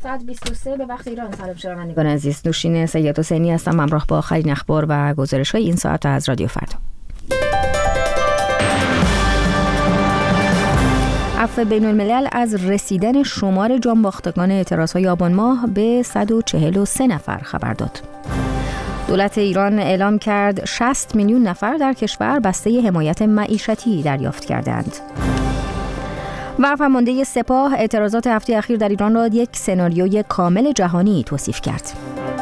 ساعت 23 به وقت ایران. سلام شنوندگان عزیز، نوشین سید حسینی هستم، همراه با آخرین اخبار و گزارش‌های این ساعت از رادیو فردا. عفو بین الملل از رسیدن شمار جانباختگان اعتراض‌های آبان ماه به 143 نفر خبر داد. دولت ایران اعلام کرد 60 میلیون نفر در کشور بسته حمایت معیشتی دریافت کردند. و فرمانده سپاه اعتراضات هفته اخیر در ایران را یک سناریوی کامل جهانی توصیف کرد.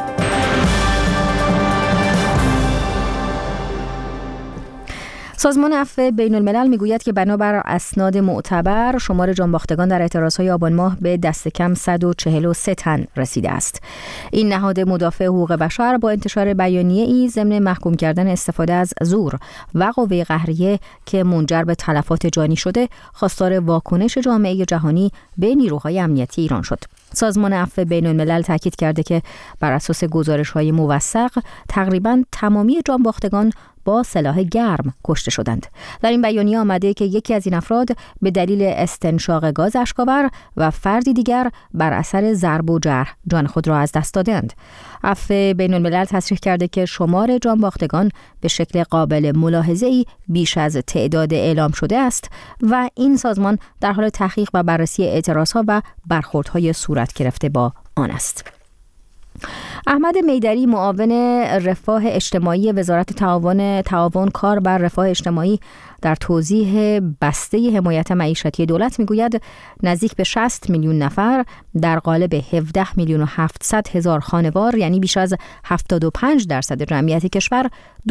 سازمان عفو بین الملل میگوید که بنابر اسناد معتبر شمار جانباختگان در اعتراضهای آبان ماه به دست کم 143 تن رسیده است. این نهاد مدافع حقوق بشر با انتشار بیانیه‌ای ضمن محکوم کردن استفاده از زور و قوه قهریه که منجر به تلفات جانی شده، خواستار واکنش جامعه جهانی به نیروهای امنیتی ایران شد. سازمان عفو بین الملل تاکید کرده که بر اساس گزارش‌های موثق تقریباً تمامی جانباختگان با سلاح گرم کشته شدند. در این بیانیه آمده که یکی از این افراد به دلیل استنشاق گاز اشک‌آور و فردی دیگر بر اثر ضرب و جرح جان خود را از دست دادند. عفو بین الملل تصریح کرده که شمار جانباختگان به شکل قابل ملاحظه‌ای بیش از تعداد اعلام شده است و این سازمان در حال تحقیق و بررسی اعتراضها و برخوردهای صورت گرفته با آن است. احمد میدری، معاون رفاه اجتماعی وزارت تعاون کار بر رفاه اجتماعی، در توضیح بسته حمایت معیشتی دولت میگوید نزدیک به 60 میلیون نفر در قالب 17 میلیون و 700 هزار خانوار، یعنی بیش از 75% جمعیت کشور،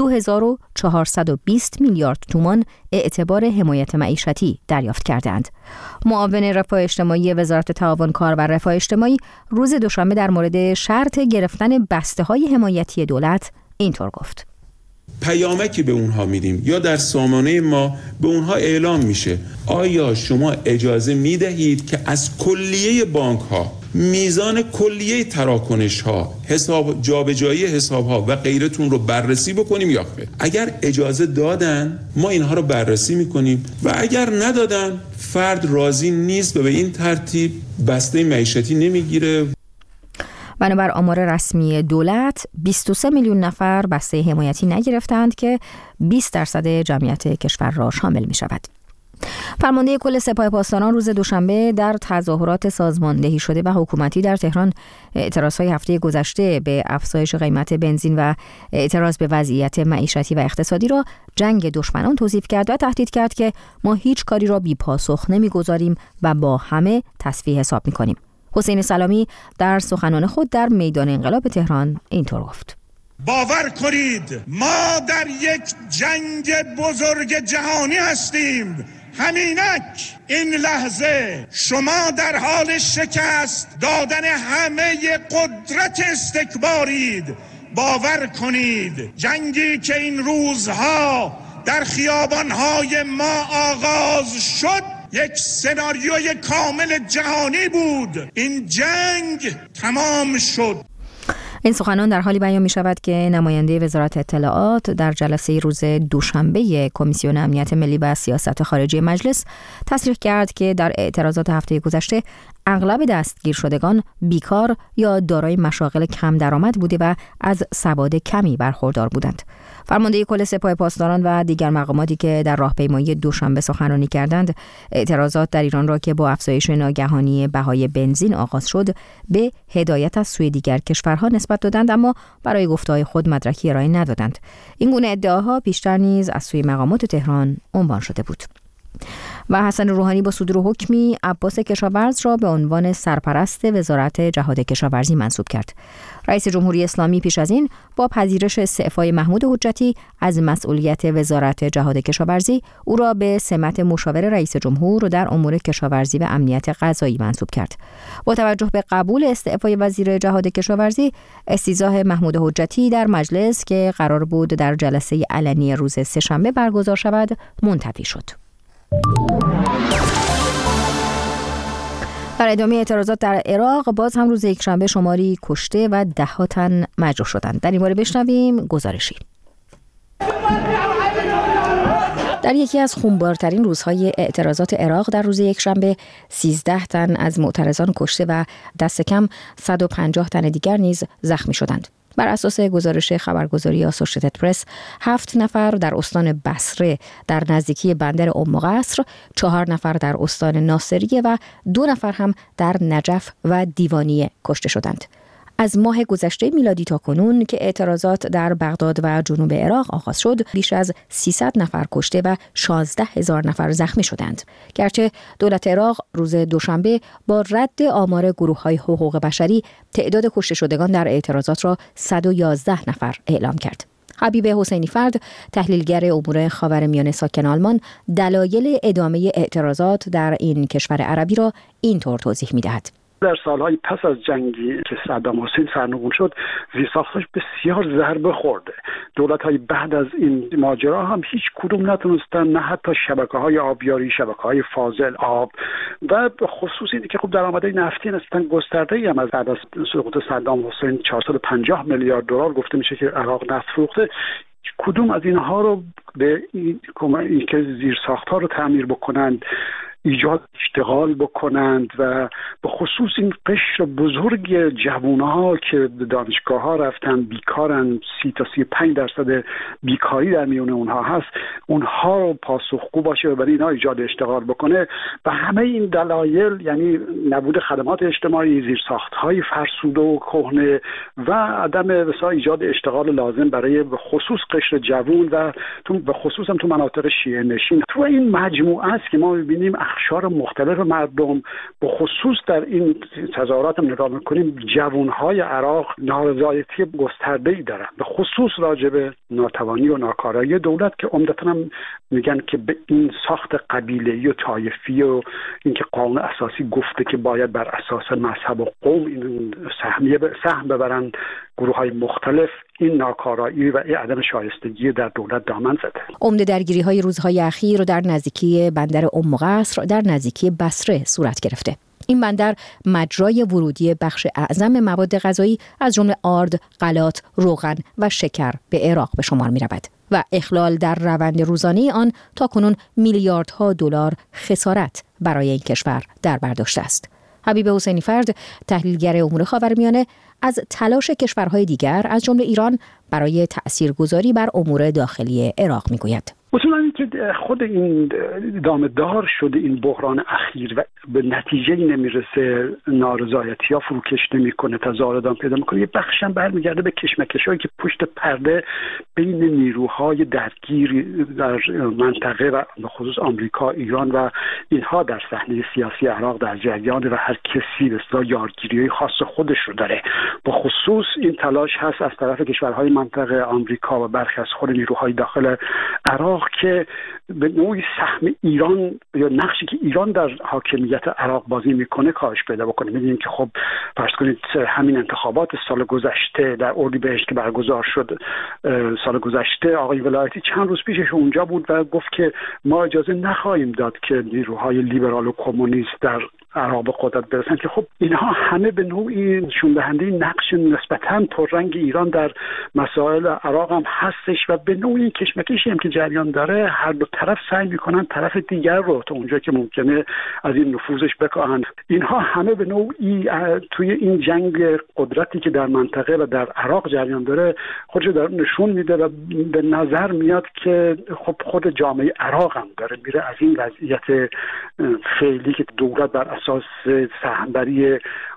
2420 میلیارد تومان اعتبار حمایت معیشتی دریافت کردند. معاون رفاه اجتماعی وزارت تعاون کار بر رفاه اجتماعی روز دوشنبه در مورد شرط گرفتن بسته‌های حمایتی دولت اینطور گفت: پیامکی به اونها میدیم یا در سامانه ما به اونها اعلام میشه آیا شما اجازه میدهید که از کلیه بانک ها میزان کلیه تراکنش ها، حساب جابجایی حساب ها و غیرتون رو بررسی بکنیم یا خیر؟ اگر اجازه دادن ما اینها رو بررسی میکنیم و اگر ندادن فرد راضی نیست و به این ترتیب بسته معیشتی نمیگیره. بنابر آمار رسمی دولت 23 میلیون نفر بسته حمایتی نگرفتند که 20% جمعیت کشور را شامل می شود. فرمانده کل سپاه پاسداران روز دوشنبه در تظاهرات سازماندهی شده و حکومتی در تهران اعتراضهای هفته گذشته به افزایش قیمت بنزین و اعتراض به وضعیت معیشتی و اقتصادی را جنگ دشمنان توصیف کرد و تهدید کرد که ما هیچ کاری را بی پاسخ نمیگذاریم و با همه تصفیه حساب میکنیم. حسین سلامی در سخنان خود در میدان انقلاب تهران اینطور گفت: باور کنید ما در یک جنگ بزرگ جهانی هستیم. همینک این لحظه شما در حال شکست دادن همه قدرت استکبارید. باور کنید جنگی که این روزها در خیابانهای ما آغاز شد یک سناریوی کامل جهانی بود. این جنگ تمام شد. این سخنان در حالی بیان می شود که نماینده وزارت اطلاعات در جلسه روز دوشنبه کمیسیون امنیت ملی و سیاست خارجی مجلس تصریح کرد که در اعتراضات هفته گذشته اغلب دستگیر شدگان بیکار یا دارای مشاغل کم درآمد بوده و از سواد کمی برخوردار بودند. فرمانده کل سپاه پاسداران و دیگر مقاماتی که در راهپیمایی دوشنبه سخنرانی کردند، اعتراضات در ایران را که با افزایش ناگهانی بهای بنزین آغاز شد به هدایت از سوی دیگر کشورها نسبت دادند، اما برای گفته‌های خود مدرکی ارائه ندادند. این گونه ادعاها بیشتر نیز از سوی مقامات تهران عنوان شده بود. و حسن روحانی با صدور حکمی عباس کشاورز را به عنوان سرپرست وزارت جهاد کشاورزی منصوب کرد. رئیس جمهوری اسلامی پیش از این با پذیرش استعفای محمود حجتی از مسئولیت وزارت جهاد کشاورزی او را به سمت مشاور رئیس جمهور در امور کشاورزی و امنیت غذایی منصوب کرد. با توجه به قبول استعفای وزیر جهاد کشاورزی، استیضاح محمود حجتی در مجلس که قرار بود در جلسه علنی روز سه‌شنبه برگزار شود منتفی شد. در ادامه اعتراضات در عراق باز هم روز یکشنبه شماری کشته و ده‌ها تن مجروح شدند. در این باره بشنویم گزارشی. در یکی از خونبارترین روزهای اعتراضات عراق در روز یکشنبه 13 تن از معترضان کشته و دست کم 150 تن دیگر نیز زخمی شدند. بر اساس گزارش خبرگزاری آسوشیتد پرس، 7 نفر در استان بصره در نزدیکی بندر ام قصر، 4 نفر در استان ناصریه و 2 نفر هم در نجف و دیوانیه کشته شدند. از ماه گذشته میلادی تا کنون که اعتراضات در بغداد و جنوب عراق آغاز شد، بیش از 300 نفر کشته و 16,000 نفر زخمی شدند. گرچه دولت عراق روز دوشنبه با رد آمار گروه‌های حقوق بشری تعداد کشته شدگان در اعتراضات را 111 نفر اعلام کرد. حبیب حسینی فرد، تحلیلگر امور خاورمیانه ساکن آلمان، دلایل ادامه اعتراضات در این کشور عربی را اینطور توضیح می‌دهد. در سالهای پس از جنگی که صدام حسین سرنگون شد، زیرساخت‌هاش بسیار ضربه خورده. دولت‌های بعد از این ماجرا هم هیچ کدوم نتونستن، نه حتی شبکه‌های آبیاری، شبکه‌های فاضل آب و به خصوص اینکه که خب درآمدهای نفتی نسبتاً گسترده‌ای هم از بعد از سقوط صدام حسین 450 میلیارد دلار گفته میشه که عراق نفت فروخته. کدوم از اینها رو به این که زیرساخت‌ها رو تعمیر بکنند، ایجاد اشتغال بکنند و به خصوص این قشر بزرگ جوانها که دانشگاه ها رفتن بیکارن، 30 تا 35% بیکاری در میون اونها هست، اونها رو پاسخگو باشه و برای اینها ایجاد اشتغال بکنه. و همه این دلایل، یعنی نبود خدمات اجتماعی، زیرساخت‌های فرسوده و کهنه و عدم ایجاد اشتغال لازم برای به خصوص قشر جوان و به خصوص هم تو مناطق شیعه نشین، تو این مجموعه است که ما می‌بینیم اقشار مختلف مردم، به خصوص در این تظاهرات هم نگاه میکنیم، جوانهای عراق نارضایتی گسترده‌ای دارن، به خصوص راجع به ناتوانی و ناکارایی دولت که عمدتاً هم میگن که به این ساخت قبیله‌ای و طایفی و اینکه قانون اساسی گفته که باید بر اساس مذهب و قوم این سهم ببرن گروه‌های مختلف، این ناکارایی و این عدم شایستگی در دولت دامن زده. عمده درگیری‌های روزهای اخیر در نزدیکی بندر ام قصر در نزدیکی بصره صورت گرفته. این بندر مجرای ورودی بخش اعظم مواد غذایی از جمله آرد، غلات، روغن و شکر به عراق به شمار می‌رود و اخلال در روند روزانه آن تاکنون میلیاردها دلار خسارت برای این کشور در بر داشته است. حبیب حسینی فرد، تحلیلگر امور خاورمیانه، از تلاش کشورهای دیگر از جمله ایران برای تأثیرگذاری بر امور داخلی عراق میگوید. اصولا اینکه خود این دامدار شده این بحران اخیر و به نتیجه نمیرسه، نارضایتی ها فروکش نمیکنه، تظاهرات ادامه پیدا میکنه، یه بخش هم برمیگرده به کشمکشایی که پشت پرده بین نیروهای درگیر در منطقه و به خصوص آمریکا، ایران و اینها در صحنه سیاسی عراق در جریان و هر کسی به اصطلاح یارگیری خاص خودش رو داره. به خصوص این تلاش هست از طرف کشورهای منطقه، آمریکا و برخی از خود نیروهای داخل عراق که به نوعی سهم ایران یا نقشی که ایران در حاکمیت عراق بازی میکنه کاهش پیدا بکنه. می‌بینیم که خب فرض کنید همین انتخابات سال گذشته در اردیبهشت که برگزار شد سال گذشته، آقای ولایتی چند روز پیشش اونجا بود و گفت که ما اجازه نخواهیم داد که نیروهای لیبرال و کمونیست در عراق به قدرت برسن، که خب اینها همه به نوعی نشون دهنده نقش نسبتاً پررنگ ایران در مسائل عراق هم هستش و به نوعی کشمکشی هم که جریان داره، هر دو طرف سعی میکنن طرف دیگر رو تا اونجا که ممکنه از این نفوذش بکاهند. اینها همه به نوعی توی این جنگ قدرتی که در منطقه و در عراق جریان داره خودش داره نشون میده و به نظر میاد که خب خود جامعه عراق هم داره میره از این وضعیت فعلی که دولت بر اساس سهمبری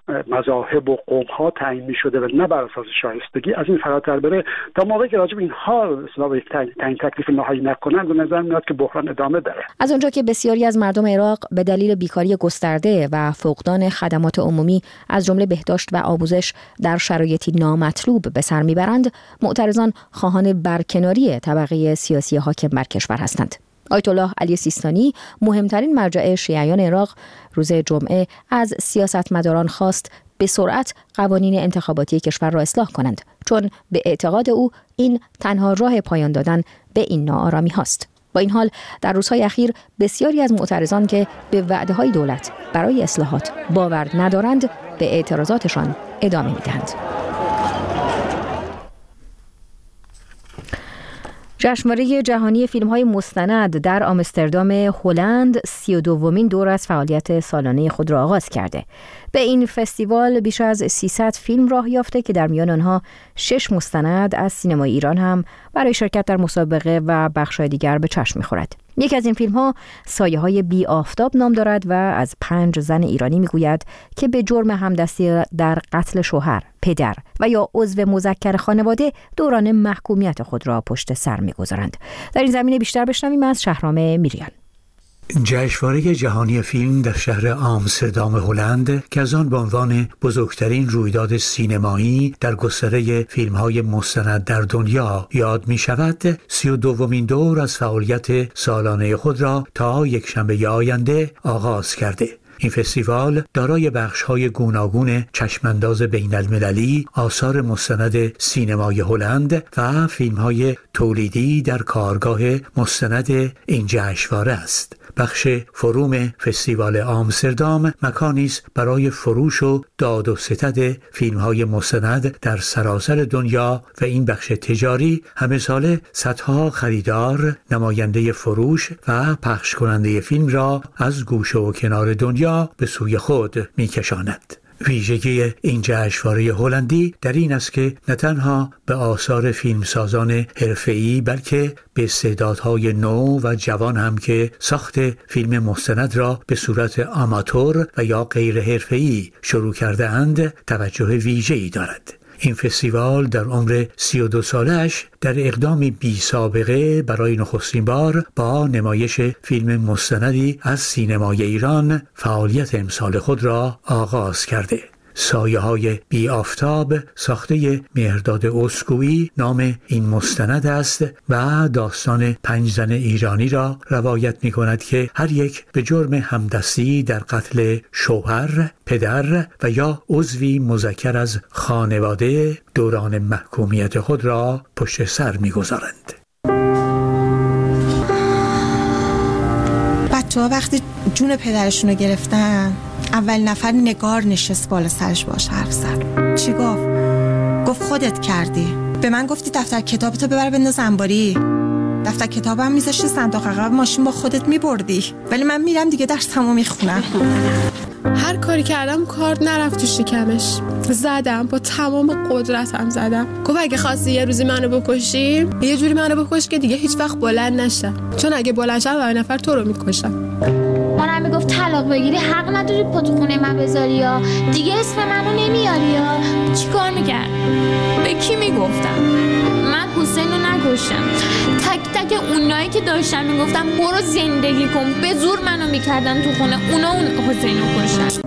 مذاهب و قوم‌ها تعیین می‌شده و نه بر اساس شایستگی، از این فراتر بره تا موقعی که راجع به اینها اصلا یک تعیین تکلیف نهایی نکنند، به نظر میاد که بحران ادامه داره. از اونجا که بسیاری از مردم عراق به دلیل بیکاری گسترده و فقدان خدمات عمومی از جمله بهداشت و آموزش در شرایطی نامطلوب به سر میبرند، معترضان خواهان برکناری طبقه سیاسی حاکم بر کشور هستند. آیت الله علی سیستانی، مهمترین مرجع شیعیان عراق، روز جمعه از سیاستمداران خواست به سرعت قوانین انتخاباتی کشور را اصلاح کنند، چون به اعتقاد او این تنها راه پایان دادن به این ناآرامی هاست. با این حال در روزهای اخیر بسیاری از معترضان که به وعده‌های دولت برای اصلاحات باور ندارند، به اعتراضاتشان ادامه می‌دهند. جشنواره جهانی فیلم‌های مستند در آمستردام هلند 32مین دور از فعالیت سالانه خود را آغاز کرده. به این فستیوال بیش از 300 فیلم راه یافته که در میان آنها 6 مستند از سینمای ایران هم برای شرکت در مسابقه و بخش‌های دیگر به چشم می‌خورد. یک از این فیلم‌ها سایه‌های بی آفتاب نام دارد و از 5 زن ایرانی می‌گوید که به جرم همدستی در قتل شوهر، پدر و یا عضو مذکر خانواده دوران محکومیت خود را پشت سر می‌گذارند. در این زمینه بیشتر بشنویم از شهرام میریان. جشنواره جهانی فیلم در شهر آمستردام هلند که از آن به عنوان بزرگترین رویداد سینمایی در گستره فیلم‌های مستند در دنیا یاد می‌شود، 32مین دور از فعالیت سالانه خود را تا یکشنبه آینده آغاز کرده. این فستیوال دارای بخش‌های گوناگون چشمانداز بین‌المللی، آثار مستند سینمای هلند و فیلم‌های تولیدی در کارگاه مستند این جشنواره است. بخش فروم فستیوال آمستردام مکانی است برای فروش و داد و ستد فیلم‌های مستند در سراسر دنیا و این بخش تجاری همه ساله صدها خریدار، نماینده فروش و پخش کننده فیلم را از گوشه و کنار دنیا به سوی خود می‌کشاند. ویژگی این جشنواره هلندی در این است که نه تنها به آثار فیلمسازان حرفه‌ای بلکه به استعدادهای نو و جوان هم که ساخت فیلم مستند را به صورت آماتور و یا غیر حرفه‌ای شروع کرده اند توجه ویژه‌ای دارد. این فستیوال در عمر 32 سالش در اقدامی بی سابقه برای نخستین بار با نمایش فیلم مستندی از سینمای ایران فعالیت امسال خود را آغاز کرده. سایه‌های بی آفتاب ساخته مهرداد اسکویی نام این مستند است و داستان 5 زن ایرانی را روایت می‌کند که هر یک به جرم همدستی در قتل شوهر، پدر و یا عضوی مذکر از خانواده دوران محکومیت خود را پشت سر می‌گذارند. بچه‌ها وقتی جون پدرشون رو گرفتن، اول نفر نگار نشست بالا سرش باش حرف زد. چی گفت خودت کردی. به من گفتی دفتر کتابتو ببر بنداز انباری. دفتر کتابم میذاشتی صندوق عقب ماشین با خودت میبردی. ولی من میرم دیگه درسمو میخونم. هر کاری کردم کار نرفت تو شکمش. زدم، با تمام قدرتم زدم. گفت اگه خواستی یه روزی منو بکشی، یه جوری منو بکش که دیگه هیچ وقت بلند نشم. چون اگه بلند شم هر نفر تو رو میکشم. مادرم میگفت طلاق بگیری حق نداری پا تو خونه من بذاری یا دیگه اسم منو نمیاری یا. چیکار میکرد؟ به کی میگفتم؟ من حسین رو نکشتم. تک تک اونایی که داشتم میگفتم برو زندگی کن، به زور منو میکردن تو خونه، اونا اون حسین رو کشتن.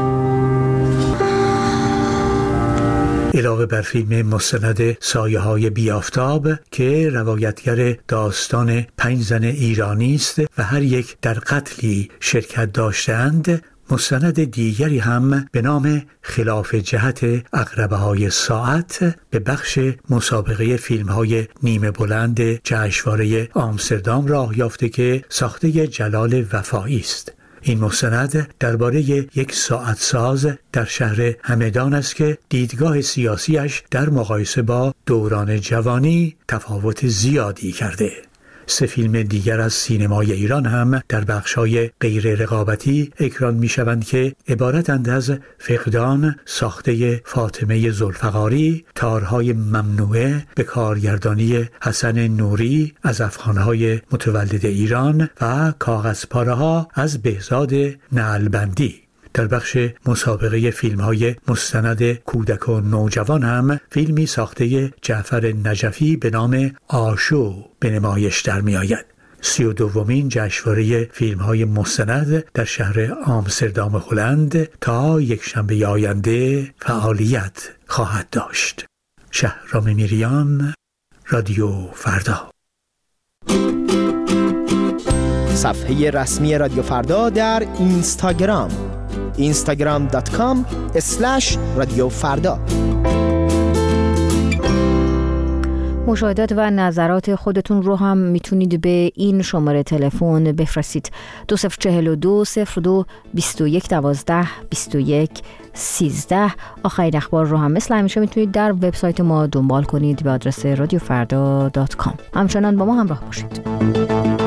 علاوه بر فیلم مستند سایه‌های بی آفتاب که روایتگر داستان 5 زن ایرانی است و هر یک در قتلی شرکت داشتند، مستند دیگری هم به نام خلاف جهت عقربه‌های ساعت به بخش مسابقه فیلم‌های نیمه بلند جشنواره آمستردام راه یافته که ساخته جلال وفایی است. این مستند درباره یک ساعت ساز در شهر همدان است که دیدگاه سیاسیش در مقایسه با دوران جوانی تفاوت زیادی کرده. 3 فیلم دیگر از سینمای ایران هم در بخش‌های غیر رقابتی اکران می‌شوند که عبارتند از فقدان ساخته فاطمه ذوالفقاری، تارهای ممنوعه به کارگردانی حسن نوری از افغان‌های متولد ایران و کاغذپاره‌ها از بهزاد نعلبندی. در بخش مسابقه فیلم‌های مستند کودک و نوجوان هم فیلمی ساخته جعفر نجفی به نام آشو به نمایش در می‌آید. 32مین جشنواره فیلم‌های مستند در شهر آمستردام هلند تا یکشنبه آینده فعالیت خواهد داشت. شهرام میریان، رادیو فردا. صفحه رسمی رادیو فردا در اینستاگرام instagram.com/رادیو فردا. مشاهدات و نظرات خودتون رو هم میتونید به این شماره تلفن بفرستید. 2042 02 21 12 21 13. آخرین اخبار رو هم مثل همیشه میتونید در وبسایت ما دنبال کنید به آدرس radiofrda.com. همچنان با ما همراه باشید.